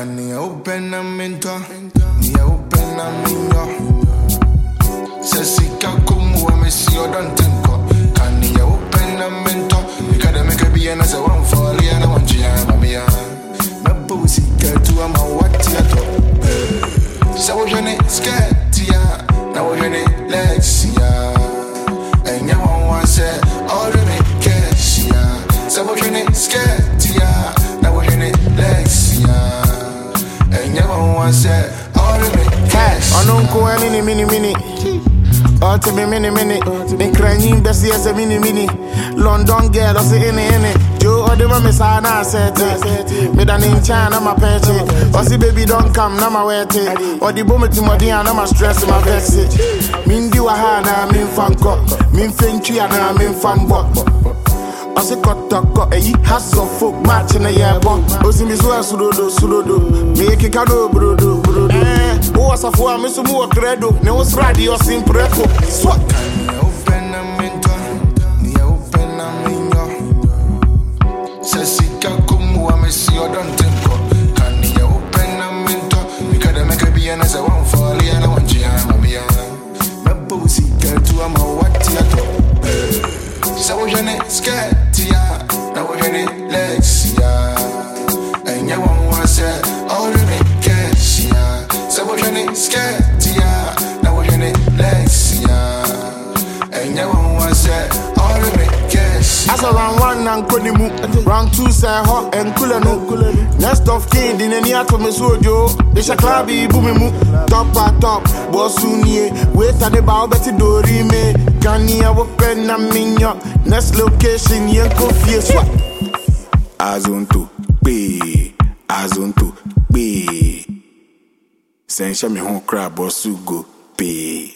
Can you open a mentor? You open a mingo. Sessika kumu wa mesi odontenko. Can you open a mentor? Because make a be an as a one for Liana Wanjia, Mamia. My pussy get to a mawatiato. So you're not scared, tia. Now you're not Lexia. And you won't say, all the make cash, yeah. So you're not scared, tia. Now you're not Lexia. And you won't say, all the make cash. I don't go any mini. All to be mini. Been crying best as a mini. London girl, I say any. Joe or the mama sana set it. Me done in China, my petty. Or see baby don't come, now my wet it. Or the bomb to my dear, now my stress, my vex it. Mindy Wahana, min fan cock. Min Finchy, and I'm in fan bot. I say cut, has of folk match in a year, but Osim is well, Sudodo. Make a cado, brodo. Who was a four, Miss Moore Credo, no radio, simple. Swat. Can you open a mentor? You open a mingo. Sessika kumu wa mesi odontenko. Can you open a mentor? Because make a be an as a one for Liana Wanjia, Mamia. My pussy get to a mawatiato. So you're not scared, tia. Now you're not Lexia. And you won't say, all the make cash, yeah. So you're not scared, tia. Now you're not Lexia. And you won't say, all the make cash. As a round one and Konimu, round two say hot and Kulanu. Next of king, in any atom is Sojo. They shall clabby boomimu. Top, Bossunie. Wait at the bow, Betty Dorime. Can you open a minyo? Next location, Yanko Fieswa. Azonto, be. Send me home crab or sugo, be.